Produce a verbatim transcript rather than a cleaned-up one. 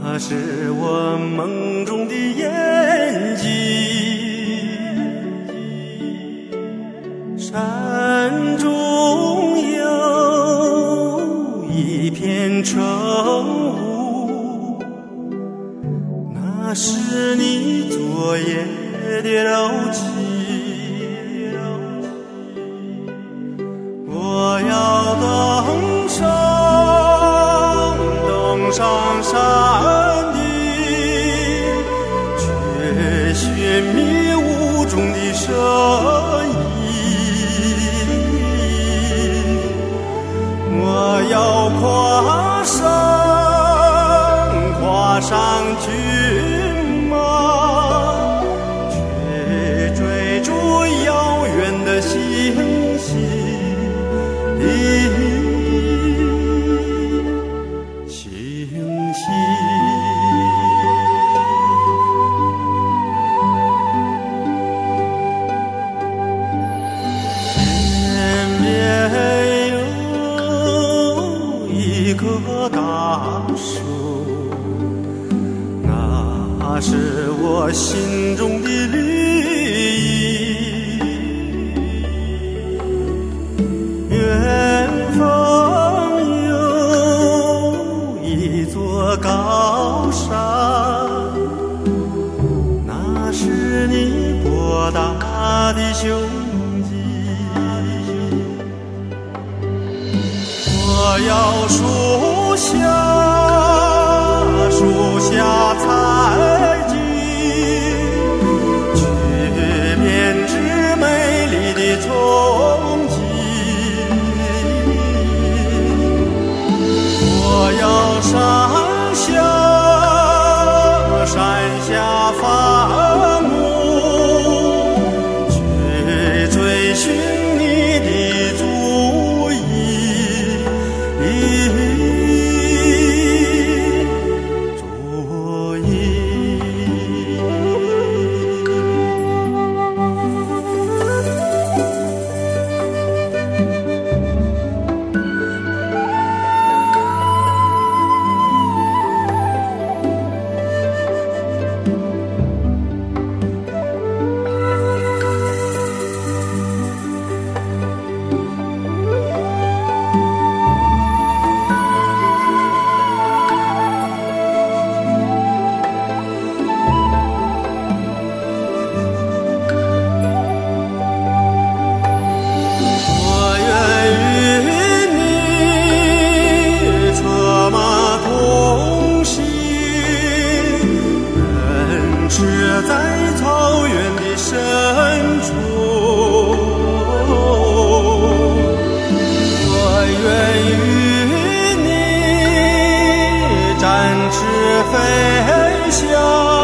那是我梦中的眼睛，山中有一片晨雾，那是你昨夜的柔情。我要登上登上山顶，却寻觅雾中的身影。我要跨上跨上骏马，去追逐遥远的星星。星星，天边有一棵大树，那是我心中的绿意。远方有一座高山，那是你博大的胸襟。我要树下树下采集，去编织美丽的憧憬。我要山下山下放牧，去追寻你的足印，足印。是在草原的深处，我愿与你展翅飞翔。